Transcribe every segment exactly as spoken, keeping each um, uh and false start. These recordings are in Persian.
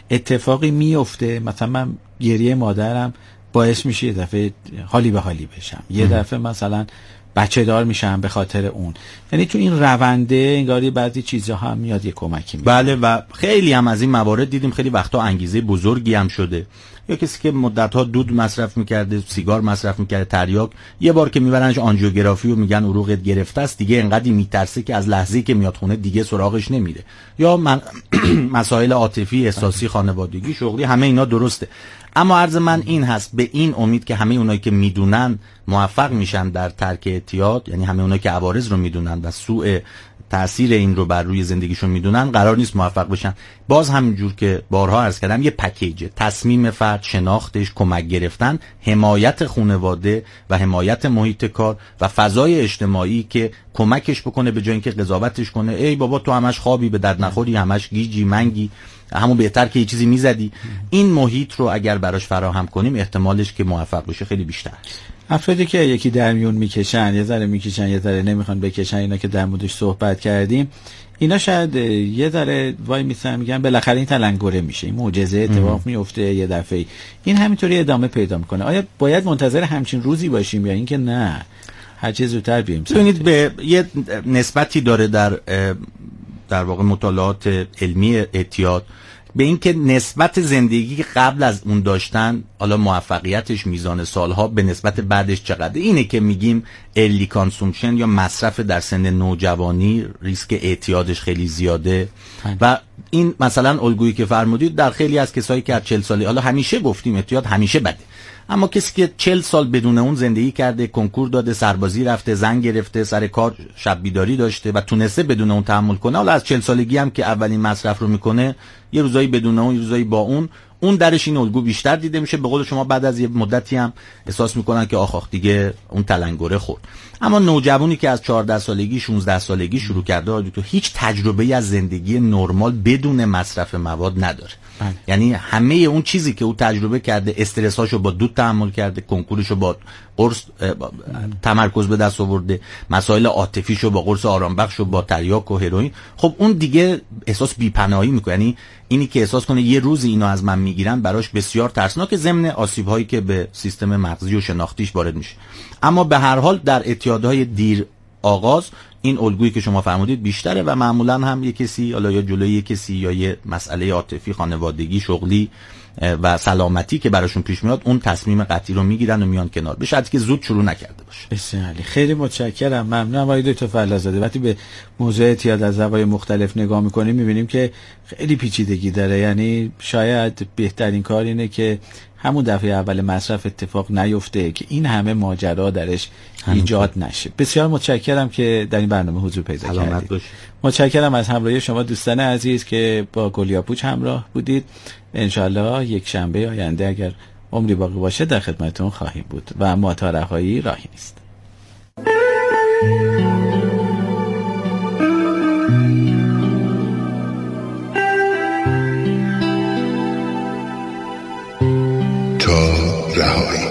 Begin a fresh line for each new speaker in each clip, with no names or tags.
اتفاقی میفته، مثلا من گریه مادرم باعث میشه یه دفعه حالی به حالی بشم، یه دفعه مثلا بچه دار میشم به خاطر اون. یعنی تو این رونده انگاری بعضی چیزها هم میاد یه کمکی میکنه.
بله و خیلی هم از این موارد دیدیم خیلی وقتا انگیزه بزرگی هم شده. یا کسی که مدت‌ها دود مصرف میکرده، سیگار مصرف میکرده، تریاک، یه بار که میبرنش آنژیوگرافی و میگن عروقت گرفته است، دیگه انقدر میترسه که از لحظه‌ای که میاد خونه دیگه سراغش نمیره. یا من مسائل عاطفی، احساسی، خانوادگی، شغلی، همه اینا درسته. اما عرض من این هست، به این امید که همه اونایی که میدونن موفق میشن در ترک اعتیاد، یعنی همه اونایی که عوارض رو میدونن و سوء تأثیر این رو بر روی زندگیشون میدونن، قرار نیست موفق بشن. باز همینجور که بارها عرض کردم یه پکیجه، تصمیم فرد، شناختش، کمک گرفتن، حمایت خانواده و حمایت محیط کار و فضای اجتماعی که کمکش بکنه، به جای اینکه قضاوتش کنه ای بابا تو همش خوابی، به درد نخوری، همش گیجی منگی، همون بهتر که یه چیزی میزدی. این محیط رو اگر براش فراهم کنیم احتمالش که موفق بشه خیلی بیشتر.
افرادی که یکی در میون میکشن، یه ذره میکشن یه ذره نمیخوان بکشن، اینا که در موردش صحبت کردیم، اینا شاید یه ذره وای میسن میگن بالاخره این تلنگره میشه، این معجزه اتفاق میفته یه دفعه، این همینطوری ادامه پیدا میکنه. آیا باید منتظر همچین روزی باشیم یا اینکه نه هر چه زودتر بیایم؟
ببینید به یه نسبتی داره در در واقع مطالعات علمی اعتیاد به اینکه نسبت زندگی که قبل از اون داشتن، حالا موفقیتش، میزان سالها به نسبت بعدش چقدر، اینه که میگیم ارلی کانسومشن یا مصرف در سن نوجوانی ریسک اعتیادش خیلی زیاده. و این مثلا الگویی که فرمودید در خیلی از کسایی که از چهل سالی، حالا همیشه گفتیم اعتیاد همیشه بده، اما کسی که چهل سال بدون اون زندگی کرده، کنکور داده، سربازی رفته، زن گرفته، سر کار شب بیداری داشته و تونسته بدون اون تحمل کنه، حالا از چهل سالگی هم که اولین مصرف رو میکنه، یه روزایی بدون اون، یه روزایی با اون، اون درش این الگو بیشتر دیده میشه. به قول شما بعد از یه مدتی هم احساس میکنن که آخ آخ دیگه اون تلنگره خورد. اما نوجوانی که از چهارده سالگی، شانزده سالگی شروع کرده، تو هیچ تجربه‌ای از زندگی نرمال بدون مصرف مواد نداره. بله. یعنی همه اون چیزی که او تجربه کرده، استرساشو با دود تحمل کرده، کنکورشو با قرص تمرکز به دست آورده، مسائل عاطفیشو با قرص آرامبخش و با تریاک و هروئین، خب اون دیگه احساس بی‌پناهی میکنه. یعنی اینی که احساس کنه یه روزی اینو از من میگیرن براش بسیار ترسناک، ضمن آسیب‌هایی که به سیستم مغزی و شناختیش وارد میشه. اما به هر حال در اعتیادهای دیر آغاز این الگویی که شما فرمودید بیشتره و معمولا هم یه کسی، حالا یا جلوی یه کسی یا یه مسئله عاطفی، خانوادگی، شغلی و سلامتی که براشون پیش میاد، اون تصمیم قطعی رو میگیرن و میان کنار، به شرطی که زود شروع نکرده باشه.
بسیار عالی، خیلی متشکرم، ممنونم آقای دکتر فلاح‌زاده. وقتی به موضوع اعتیاد از زوایای مختلف نگاه میکنیم میبینیم که خیلی پیچیدگی داره. یعنی شاید بهترین کار اینه که همون دفعه اول مصرف اتفاق نیفته که این همه ماجرا درش ایجاد نشه. بسیار متشکرم که در این برنامه حضور پیدا کردید. متشکرم از همراهی شما دوستان عزیز که با گلیاپوچ همراه بودید. انشالله یک شنبه آینده اگر عمری باقی باشه در خدمتتون خواهیم بود و ما تا رهایی راهی نیست.
رهایی.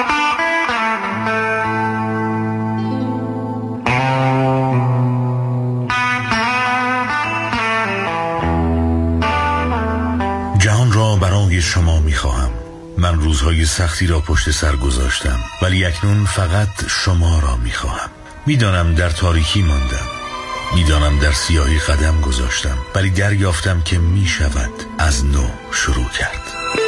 جهان را برای شما می‌خواهم. من روزهای سختی را پشت سر گذاشتم، ولی اکنون فقط شما را می‌خواهم. می‌دانم در تاریکی ماندم، می‌دانم در سیاهی قدم گذاشتم، ولی دریافتم که می‌شود از نو شروع کرد.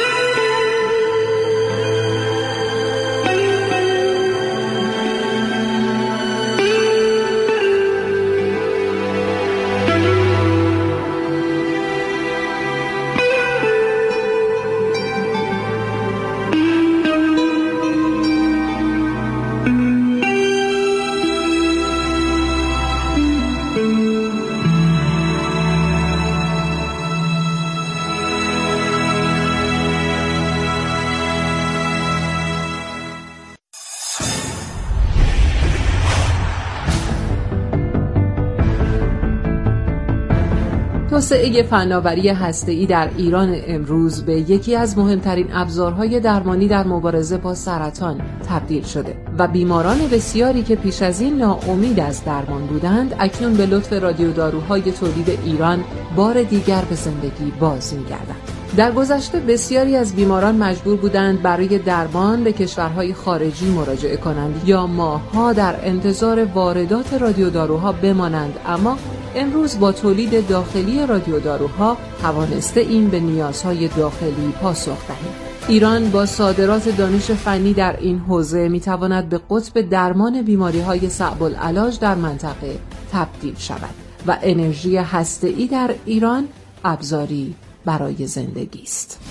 توسعه فناوری هسته‌ای در ایران امروز به یکی از مهمترین ابزارهای درمانی در مبارزه با سرطان تبدیل شده و بیماران بسیاری که پیش از این ناامید از درمان بودند اکنون به لطف رادیو داروهای تولید ایران بار دیگر به زندگی باز می‌گردند. در گذشته بسیاری از بیماران مجبور بودند برای درمان به کشورهای خارجی مراجعه کنند یا ماه‌ها در انتظار واردات رادیوداروها بمانند، اما امروز با تولید داخلی رادیوداروها توانسته این به نیازهای داخلی پاسخ دهید. ایران با صادرات دانش فنی در این حوزه میتواند به قطب درمان بیماری‌های صعب العلاج در منطقه تبدیل شود و انرژی هسته‌ای در ایران ابزاری برای زندگی است.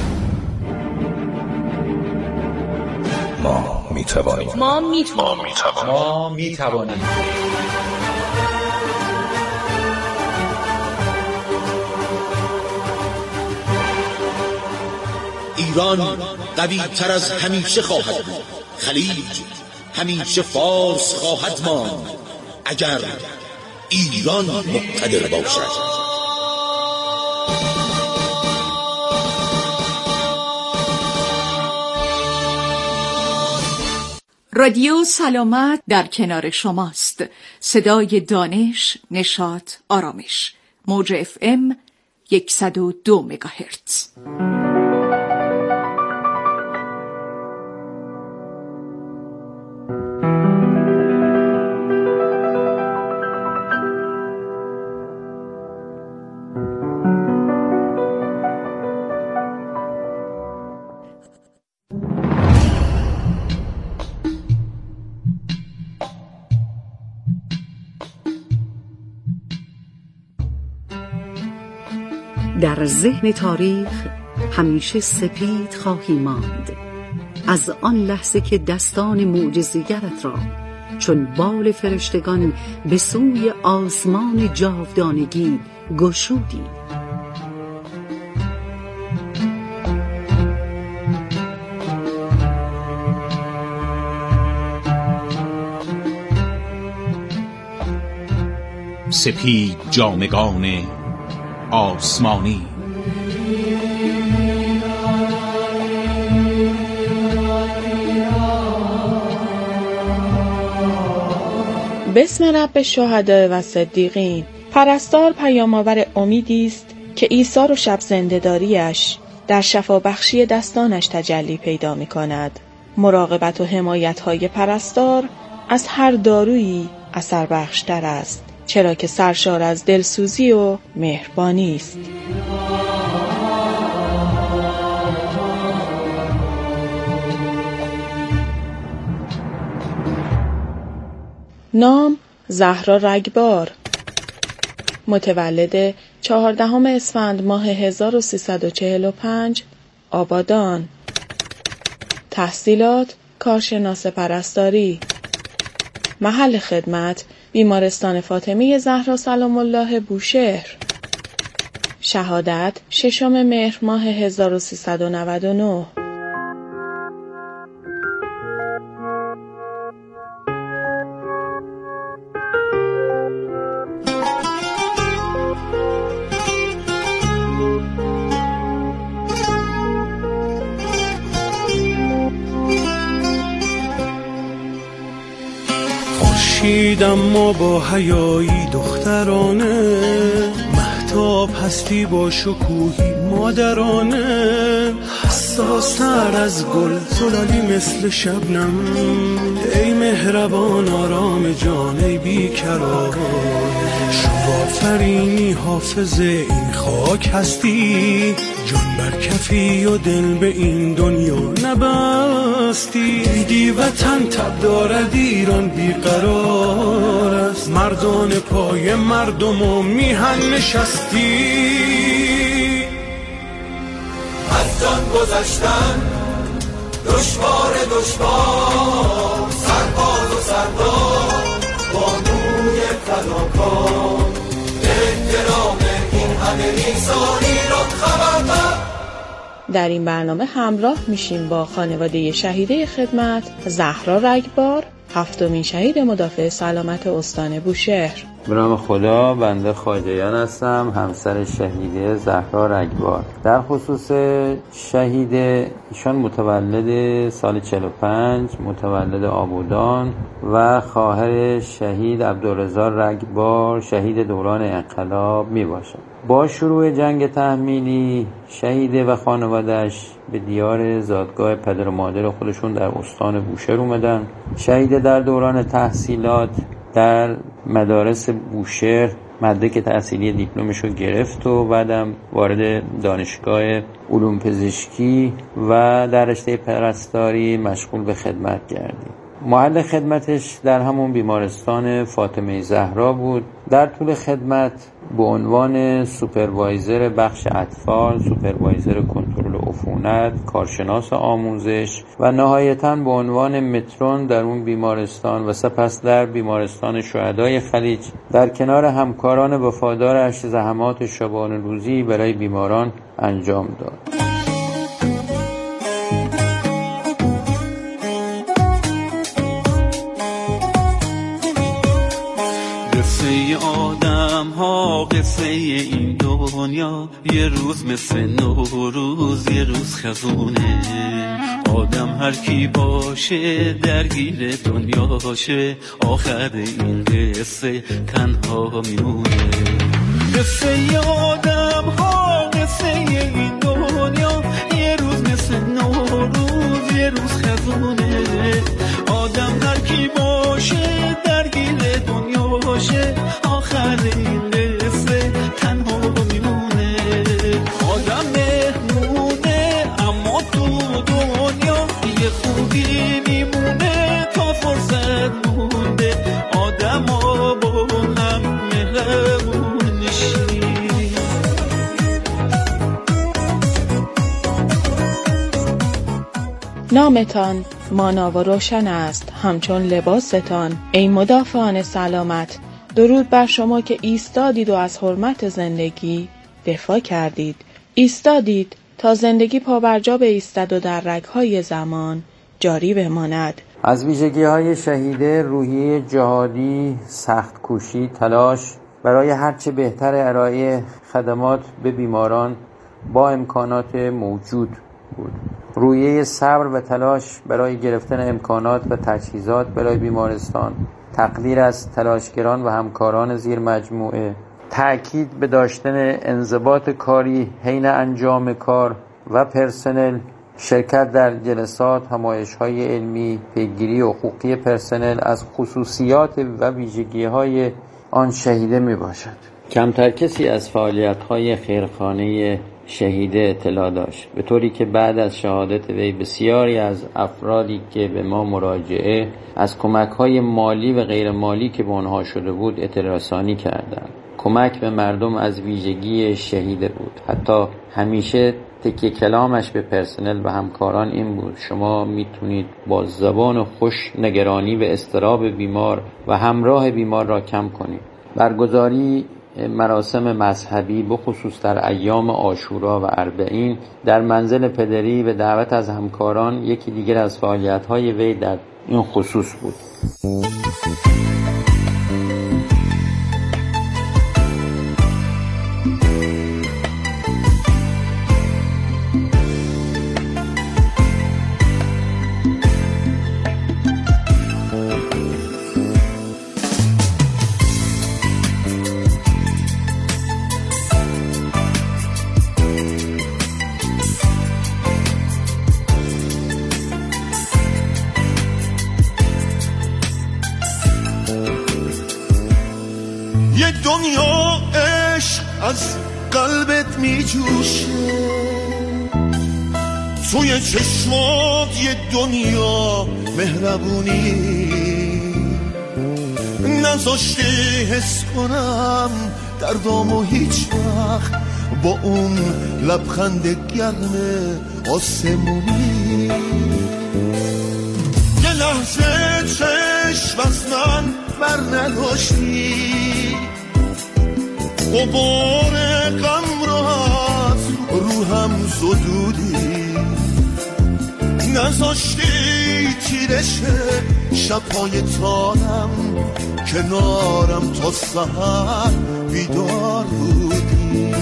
ما میتوانیم
ما میتوانیم
ما میتوانیم
ایران قوی تر از همیشه خواهد بود. خلیج همیشه فارس خواهد ماند اگر ایران مقتدر باشد.
رادیو سلامت در کنار شماست. صدای دانش، نشاط، آرامش. موج اف ام صد و دو مگاهرتز.
در ذهن تاریخ همیشه سپید خواهی ماند، از آن لحظه که دستان معجزه‌گرت را چون بال فرشتگان به سوی آسمان جاودانگی گشودی.
سپید جامگان آسمانی.
بسم رب الشهداء و صدیقین. پرستار پیام‌آور امیدی است که عیسی و شب زنده‌داری‌اش در شفابخشی دستانش تجلی پیدا می‌کند. مراقبت و حمایت‌های پرستار از هر دارویی اثر بخشتر است، چرا که سرشار از دلسوزی و مهربانی است. نام زهرا رگبار، متولد چهاردهم اسفند ماه هزار و سیصد و چهل و پنج، آبادان. تحصیلات کارشناس پرستاری. محل خدمت بیمارستان فاطمه زهرا سلام الله بوشهر. شهادت ششم مهر ماه هزار و سیصد و نود و نه.
خورشیدم ما با حیایی دخترانه، مهتاب هستی با شکوهی مادرانه، حساس‌تر از گل زلالی مثل شبنم، ای مهربان آرام جان ای بیکران، شما آفرینی حافظ این خاک هستی، جان بر کفی و دل به این دنیا نبستی، دیدی وطن تب دارد ایران بیقرار است، مردان پای مردم و میهن نشستی،
از جان گذشتن دشوار دشوار، سرباز و سردار بانوی فداکار، احترام این همه نیسان ایران خبردار.
در این برنامه همراه میشیم با خانواده شهیده خدمت زهرا رگبار، هفتمین شهید مدافع سلامت استان بوشهر.
به نام خدا، بنده خواجهیان هستم، همسر شهیده زهرا رگبار. در خصوص شهیده، ایشان متولد سال چهل و پنج، متولد آبادان و خواهر شهید عبدالرضا رگبار، شهید دوران انقلاب می باشد. با شروع جنگ تحمیلی شهیده و خانواده‌اش به دیار زادگاه پدر و مادر خودشون در استان بوشهر اومدن. شهیده در دوران تحصیلات در مدارس بوشهر مدرک تحصیلی دیپلمش رو گرفت و بعدم وارد دانشگاه علوم پزشکی و در رشته پرستاری مشغول به خدمت گردید. محل خدمتش در همون بیمارستان فاطمه زهرا بود. در طول خدمت به عنوان سوپروایزر بخش اطفال، سوپروایزر کنترل عفونت، کارشناس آموزش و نهایتاً به عنوان مترون در اون بیمارستان و سپس در بیمارستان شهدای خلیج در کنار همکاران وفادارش زحمات شبانه روزی برای بیماران انجام داد.
قصه آدم ها، قصه این دنیا، یه روز مثل نوروز، یه روز خزونه. آدم هر کی باشه درگیر دنیاشه، آخر این قصه تنها میمونه. قصه آدم ها، قصه این دنیا، یه روز مثل نوروز، یه روز خزونه. آدم هر کی باشه درگیر دنیاشه، آخر این قصه تنها میمونه. آدم مهمونه اما تو دنیا یه خوبی میمونه تا فرصت مونده. آدم ها با هم مهربون نشین.
نامتان مانا و روشن است همچون لباستان، ای مدافعان سلامت. درود بر شما که ایستادید و از حرمت زندگی دفاع کردید. ایستادید تا زندگی پابرجا بایستد و در رگ‌های زمان جاری بماند.
از ویژگی‌های شهیده روحیه جهادی، سخت کوشی، تلاش برای هرچه بهتر ارائه خدمات به بیماران با امکانات موجود بود. روحیه صبر و تلاش برای گرفتن امکانات و تجهیزات برای بیمارستان، تقدیر از تلاشگران و همکاران زیر مجموعه، تأکید به داشتن انضباط کاری حین انجام کار و پرسنل، شرکت در جلسات، همایش‌های علمی، پیگیری حقوقی پرسنل از خصوصیات و ویژگی‌های آن شهیده میباشد. کمتر کسی از فعالیت‌های خیرخانه شهیده اطلاع داشت، به طوری که بعد از شهادت وی بسیاری از افرادی که به ما مراجعه از کمک‌های مالی و غیر مالی که به آنها شده بود اطلاع رسانی کردند. کمک به مردم از ویژگی شهیده بود. حتی همیشه تکیه کلامش به پرسنل و همکاران این بود: شما میتونید با زبان خوش نگرانی و اضطراب بیمار و همراه بیمار را کم کنید. برگزاری مراسم مذهبی بخصوص در ایام عاشورا و اربعین در منزل پدری و دعوت از همکاران یکی دیگر از فعالیت‌های وی در این خصوص بود.
دنیا عشق از قلبت می جوشه، توی چشمات یه دنیا مهربونی، نذاشته حس کنم دردامو هیچ وقت با اون لبخند گرم آسمونی. یه لحظه چشم از من بر نداشتی، غبار غم رو از روحم زدودی، نذاشتی تیرشه شبهای تارم، کنارم تا سحر بیدار بودی.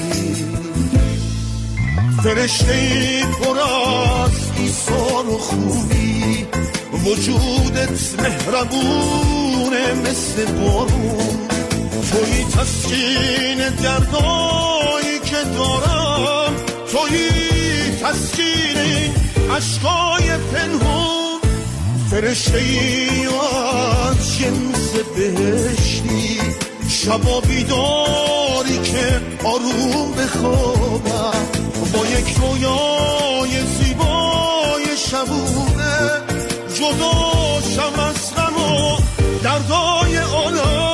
فرشته‌ای پر از ایثار و خوبی، وجودت مهربونه مثل بارون، توی تسکین دردایی که دارم، توی تسکین این عشقای پنهون، فرشته‌ای از جنس بهشتی، شبا بیداری که آروم بخوابم با یک رویای زیبای شبونه، جدا شم از غم و دردای عالم.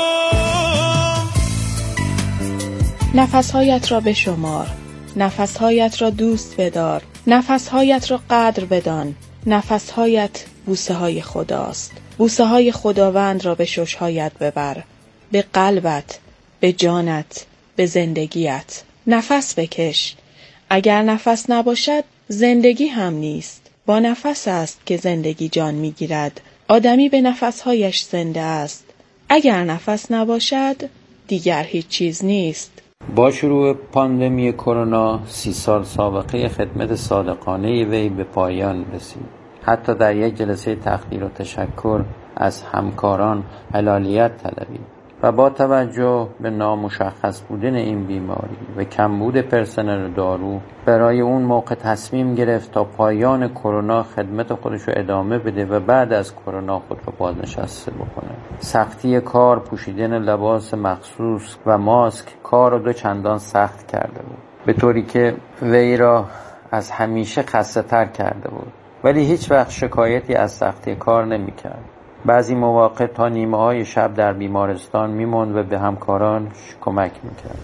نفسهایت را بشمار، نفسهایت را دوست بدار، نفسهایت را قدر بدان. نفسهایت بوسه های خداست. بوسه های خداوند را به ششهایت ببر، به قلبت، به جانت، به زندگیت. نفس بکش. اگر نفس نباشد زندگی هم نیست. با نفس است که زندگی جان میگیرد. آدمی به نفسهایش زنده است. اگر نفس نباشد دیگر هیچ چیز نیست.
با شروع پاندمی کرونا سی سال سابقه خدمت صادقانه وی به پایان رسید. حتی در یک جلسه تقدیر و تشکر از همکاران حلالیت طلبید و با توجه به نامشخص بودن این بیماری و کمبود پرسنل دارو برای اون موقع تصمیم گرفت تا پایان کرونا خدمت خودش رو ادامه بده و بعد از کرونا خود رو بازنشسته بکنه. سختی کار، پوشیدن لباس مخصوص و ماسک کار رو دو چندان سخت کرده بود، به طوری که وی را از همیشه خسته تر کرده بود، ولی هیچ وقت شکایتی از سختی کار نمی کرد. بعضی مواقع تا نیمه های شب در بیمارستان میموند و به همکاران کمک میکرد.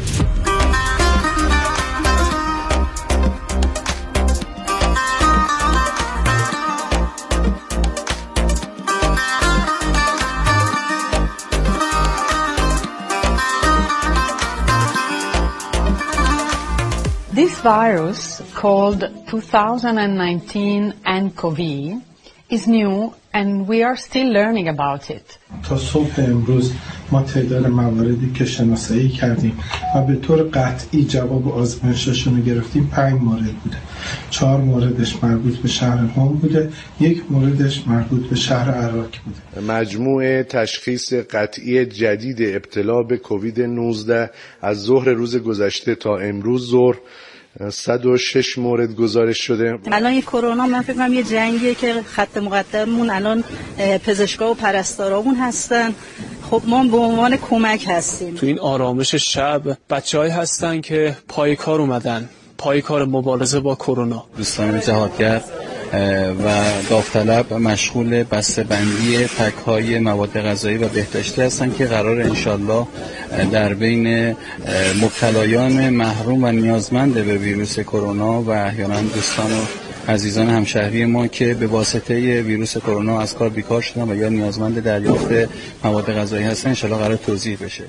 This virus called twenty nineteen nCoV is new and we are still learning about it.
تا صبح امروز ما تعداد مواردی که شناسایی کردیم و به طور قطعی جواب آزمایششون رو گرفتیم پنج مورد بوده. چهار موردش مربوط به شهر قم بوده، یک موردش مربوط به شهر عراق بوده.
مجموع تشخیص قطعی جدید ابتلا به کووید نوزده از ظهر روز گذشته تا امروز ظهر صد و شش مورد گزارش شده.
الان این کرونا من فکر کنم یه جنگیه که خط مقدممون الان پزشکا و پرستارامون هستن. خب ما به عنوان کمک هستیم.
تو این آرامش شب بچه‌هایی هستن که پای کار اومدن، پای کار مبارزه با کرونا.
دوستان جهادگر و داوطلب مشغول بسته‌بندی پک‌های مواد غذایی و بهداشتی هستند که قرار انشالله در بین مبتلایان محروم و نیازمند به ویروس کرونا و احیانا دوستان و عزیزان همشهری ما که به واسطه ویروس کرونا از کار بیکار شدن و یا نیازمند دریافت مواد غذایی هستن انشالله قرار توزیع بشه.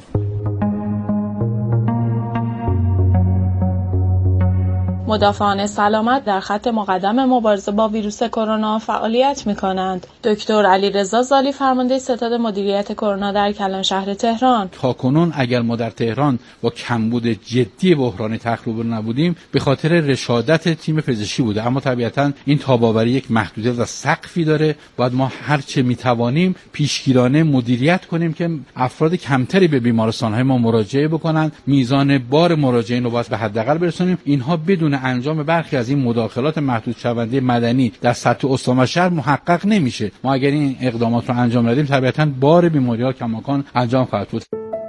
مدافعان سلامت در خط مقدم مبارزه با ویروس کرونا فعالیت می‌کنند. دکتر علیرضا زالی فرمانده ستاد مدیریت کرونا در کلانشهر تهران:
تاکنون اگر ما در تهران با کمبود جدی بحران تخریب نبودیم به خاطر رشادت تیم پزشکی بوده، اما طبیعتاً این تاباوری یک محدودیت و سقفی داره. باید ما هر چه می‌توانیم پیشگیرانه مدیریت کنیم که افراد کمتری به بیمارستان‌های ما مراجعه بکنن، میزان بار مراجعین رو باید به حداقل برسونیم. اینها بدون انجام برخی از این مداخلات محدود شونده مدنی در سطح استان و شهر محقق نمیشه. ما اگر این اقدامات رو انجام ندیم طبیعتاً بار بیماری‌ها کماکان انجام خواهد بود.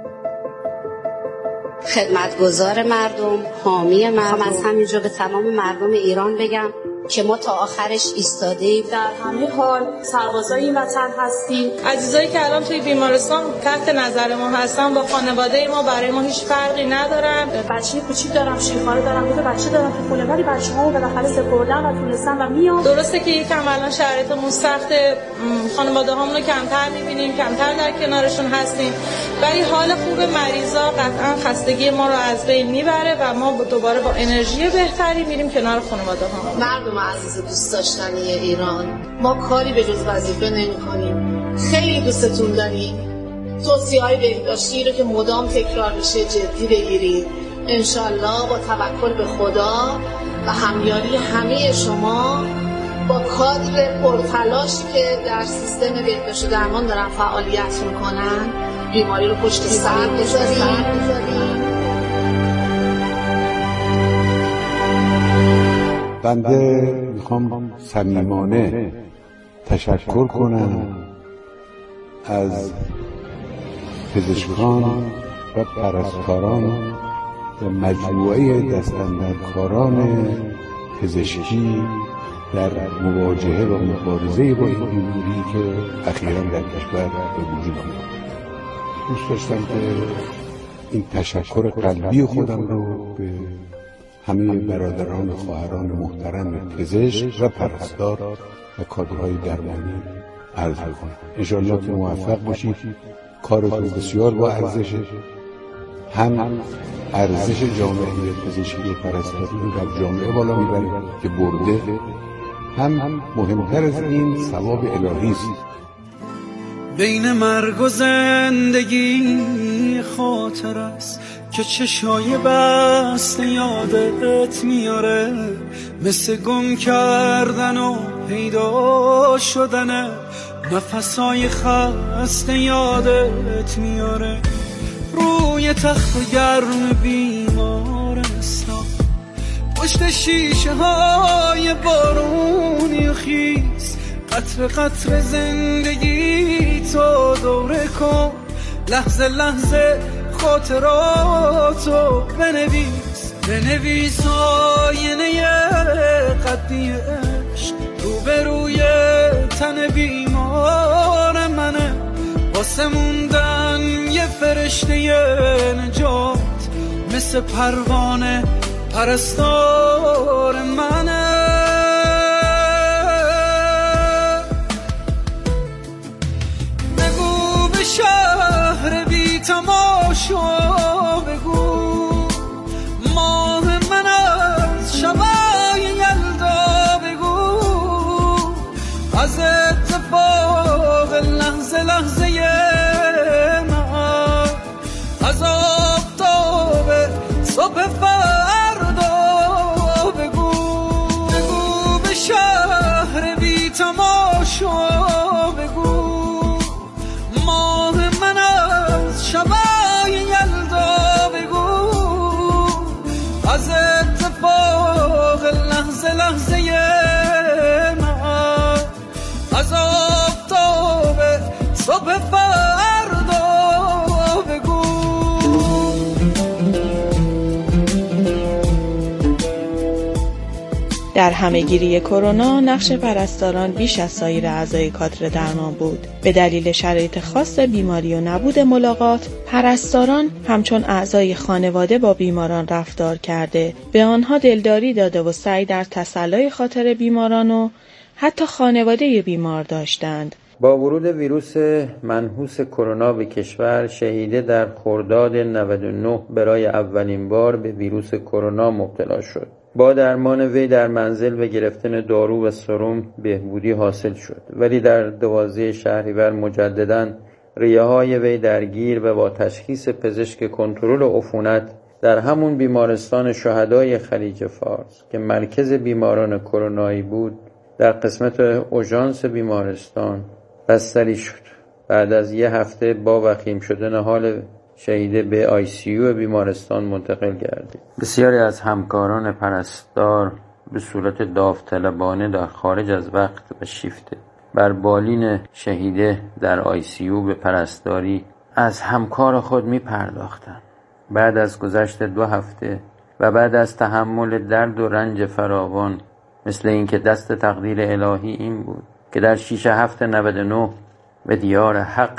خدمتگزار مردم، حامی مردم، از همینجا به تمام مردم ایران بگم که ما تا آخرش ایستادیم.
در همه حال سربازای این وطن هستیم. عزیزایی که الان توی بیمارستان تحت نظر ما هستن با خانواده ما برای ما هیچ فرقی ندارن.
بچه کوچیک دارم، شیخاره دارم، یه بچه دارم تو خونه، ولی بچه‌ها رو بالاخره سپردن و تونستن و میان.
درسته که یکم الان شرایطمون سخته، خانواده هامون رو کمتر می‌بینیم، کمتر در کنارشون هستیم، ولی حال خوب مریضا قطعاً خستگی ما رو از بین میبره و ما دوباره با انرژی بهتری میریم کنار خانواده ها.
مردم عزیز و دوست داشتنی ایران، ما کاری به جز وظیفه نمی‌کنیم. خیلی دوستتون داریم. توصیه‌های بهداشتی رو که مدام تکرار میشه جدی بگیرید. انشالله با توکل به خدا و همیاری همه شما با کادر پرتلاشی که در سیستم بهداشت و درمان دارن فعالیت میکنن بیماری رو پشت سر بذاریم.
بنده میخوام صمیمانه تشکر کنم از پزشکان و پرستاران و مجموعه دستاندرکاران پزشکی در مواجهه و مبارزه با این بیماری که اخیراً در کشور به وجود آمد. دوست داشتم که این تشکر قلبی خودم رو به همه برادران و خواهران محترم پزشک و پرستار و کادرهای درمانی عرض کنم. انشاءالله که موفق باشید. کارتون بسیار با ارزشه، هم ارزش جامعه پزشکی و پرستاری رو در جامعه بالا میبره که برده، هم مهمتر از این ثواب الهی است.
بین مرگ و زندگی خاطر است که چشای بسته یادت میاره، مثل گم کردن و پیدا شدن نفسای خسته یادت میاره. روی تخت گرم بیمارستان، پشت شیشه های بارونی خیز، قطر قطر زندگی تو دوره کن، لحظه لحظه خاطراتو بنویس، بنویس آینه قدی عشق روبروی تن بیمار منه، واسه موندن یه فرشته نجات، مثل پروانه پرستار منه. بگو به شهر بی تماشا، بگو ماه من از شبای یلدا، بگو از اتفاق لحظه لحظه من، از آفتاب صبح فردا، بگو بگو به شهر بی تماشا، بگو ماه من از شبای یلدا، بگو از اتفاق لحظه لحظه من، از آفتاب صبح فردا، بگو.
در همه‌گیری کرونا نقش پرستاران بیش از سایر اعضای کادر درمان بود. به دلیل شرایط خاص بیماری و نبود ملاقات، پرستاران همچون اعضای خانواده با بیماران رفتار کرده، به آنها دلداری داده و سعی در تسلای خاطر بیماران و حتی خانواده بیمار داشتند.
با ورود ویروس منحوس کرونا به کشور، شهیده در خرداد نود و نه برای اولین بار به ویروس کرونا مبتلا شد. با درمان وی در منزل و گرفتن دارو و سرم بهبودی حاصل شد، ولی در دوازده شهریور مجدداً ریه های وی درگیر و با تشخیص پزشک کنترل عفونت در همون بیمارستان شهدای خلیج فارس که مرکز بیماران کرونایی بود، در قسمت اورژانس بیمارستان بستری شد. بعد از یه هفته با وخیم شدن حال شهیده به آی سی یو بیمارستان منتقل گردید. بسیاری از همکاران پرستار به صورت داوطلبانه در خارج از وقت و شیفت بر بالین شهیده در آی سی یو به پرستاری از همکار خود می پرداختند. بعد از گذشت دو هفته و بعد از تحمل درد و رنج فراوان، مثل اینکه دست تقدیر الهی این بود که در شیش هفته نود و نه به دیار حق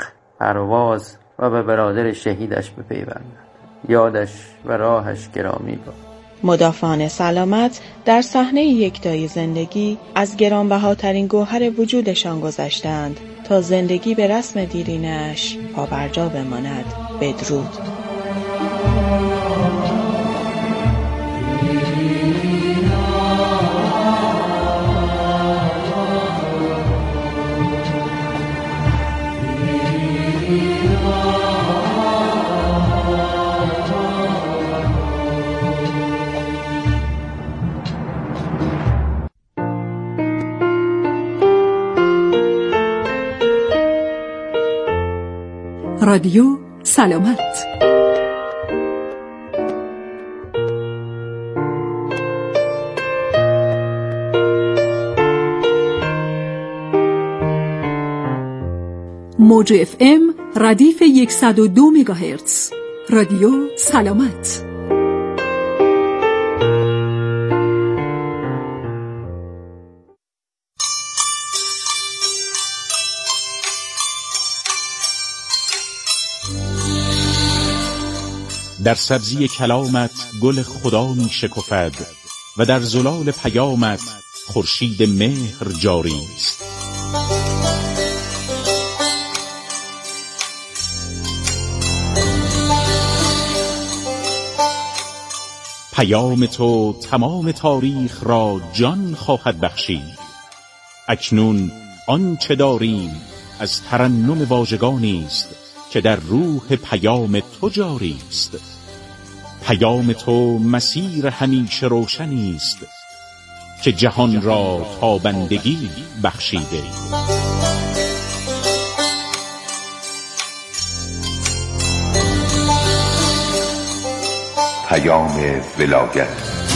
پرواز و به برادر شهیدش بپیوندد. یادش و راهش گرامی باد.
مدافعان سلامت در صحنه یکتای زندگی از گرانبهاترین گوهر وجودشان گذشتند تا زندگی به رسم دیرینش پابرجا بماند. بدرود.
رادیو سلامت. موج اف ام ردیف صد و دو مگاهرتز. رادیو سلامت.
در سبزی کلامت گل خدا می شکفد و در زلال پیامت خورشید مهر جاری است. پیام تو تمام تاریخ را جان خواهد بخشید. اکنون آنچه داریم از ترنم واژگانی است که در روح پیام تو جاری است. پیام تو مسیر همیشه روشنی است که جهان را تابندگی بخشیده.
پیام ولایت.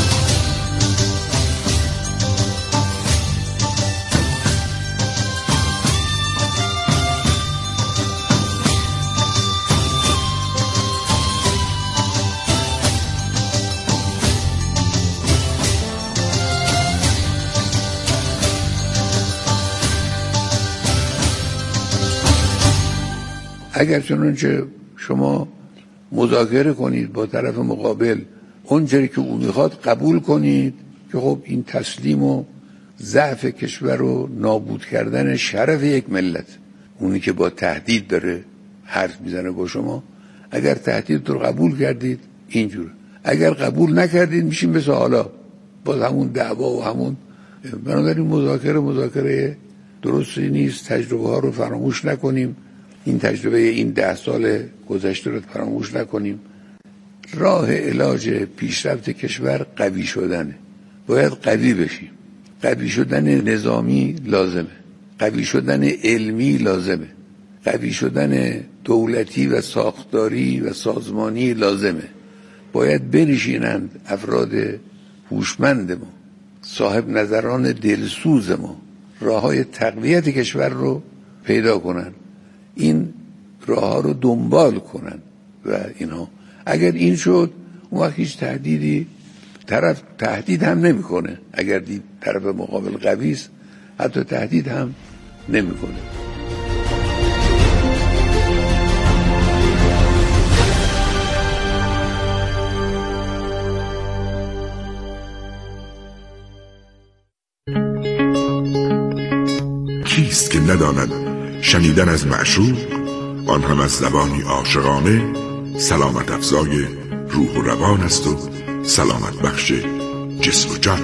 اگر چنانچه شما مذاکره کنید با طرف مقابل اونجوری که او میخواد قبول کنید که خب این تسلیم و ضعف کشور و نابود کردن شرف یک ملت. اونی که با تهدید داره حرف میزنه با شما، اگر تهدید رو قبول کردید اینجور، اگر قبول نکردید میشیم مثل حالا باز همون دعوا و همون. بنابراین مذاکره مذاکره درستی نیست. تجربه ها رو فراموش نکنیم. این تجربه این ده سال گذشته رو فراموش نکنیم. راه علاج پیشرفت کشور قوی شدنه. باید قوی بشیم. قوی شدن نظامی لازمه، قوی شدن علمی لازمه، قوی شدن دولتی و ساختاری و سازمانی لازمه. باید بنشینند افراد هوشمند ما، صاحب نظران دلسوز ما، راههای تقویت کشور رو پیدا کنن، این راه ها رو دنبال کنن و اینها. اگر این شد اون وقت هیچ تهدیدی، طرف تهدید هم نمیکنه. اگر دید طرف مقابل قوی است حتی تهدید هم نمیکنه.
کیست که نداند شنیدن از معشوق، آن هم از زبانی عاشقانه، سلامت افزای روح و روان است و سلامت بخش جسم و جان.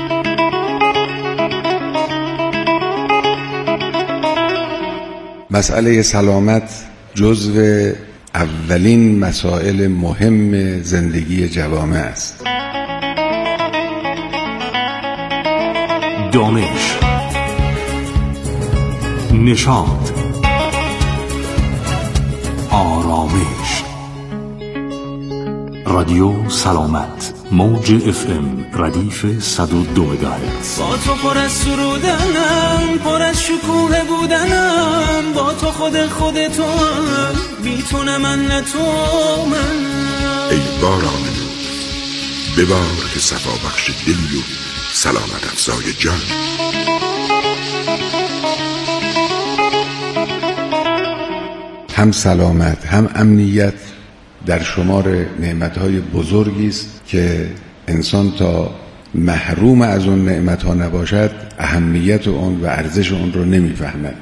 مسئله سلامت جزو اولین مسائل مهم زندگی جوامع است.
دانش، نشاط، آرامش. رادیو سلامت، موج اف ام ردیف صد و دو مگاهرتز.
با تو پر از سرودنم، پر از شکوه بودنم، با تو خود خود تو هم، بی تو نه من نه تو من.
ای باران ببار که صفا بخش دل و سلامت افزای جان.
هم سلامت هم امنیت در شمار نعمتهای بزرگی است که انسان تا محروم از اون نعمتها نباشد اهمیت اون و ارزش اون رو نمیفهمد.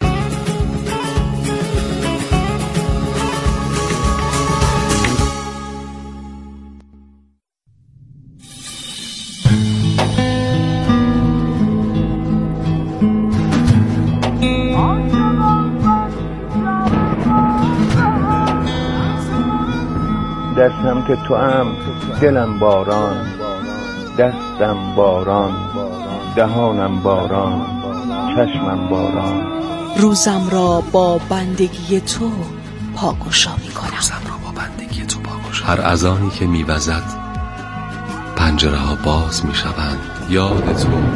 دستم که تو هم، دلم باران، دستم باران، دهانم باران، چشمم باران.
روزم را با بندگی تو پاگوشا می کنم.
روزم را با بندگی تو پاگوشا. هر اذانی که می وزد پنجره ها باز می شوند. یاد تو